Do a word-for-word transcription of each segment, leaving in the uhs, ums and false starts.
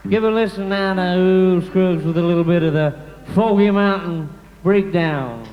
Give a listen now to Old Scruggs with a little bit of the Foggy Mountain Breakdown.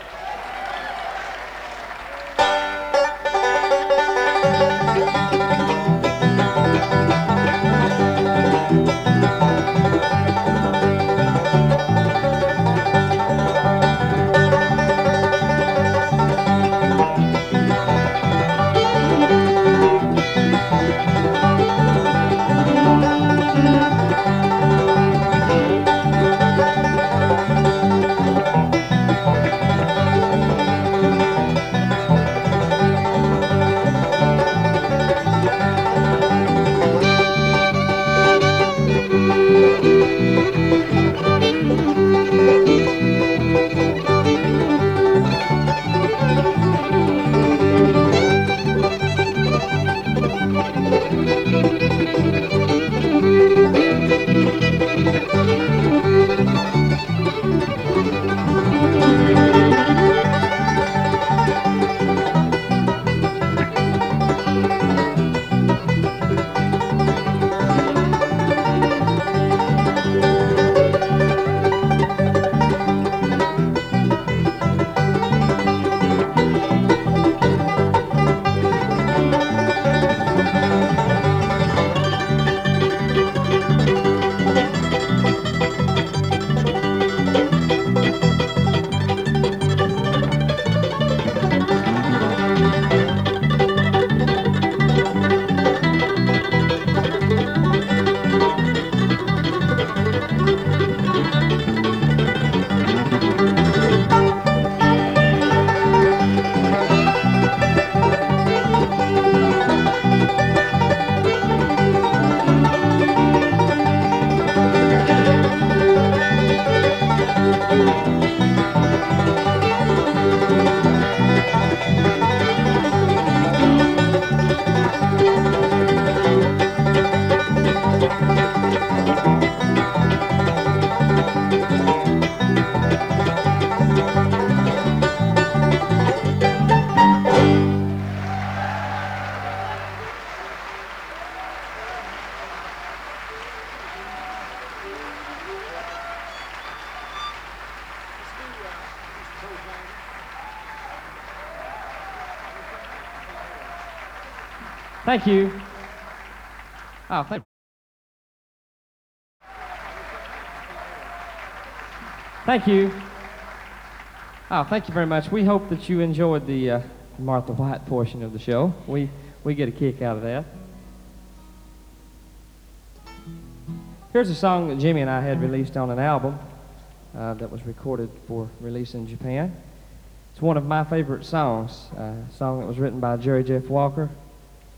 Thank you. Oh, thank Thank you. Oh, thank you very much. We hope that you enjoyed the uh, Martha White portion of the show. We, we get a kick out of that. Here's a song that Jimmy and I had released on an album uh, that was recorded for release in Japan. It's one of my favorite songs, uh, a song that was written by Jerry Jeff Walker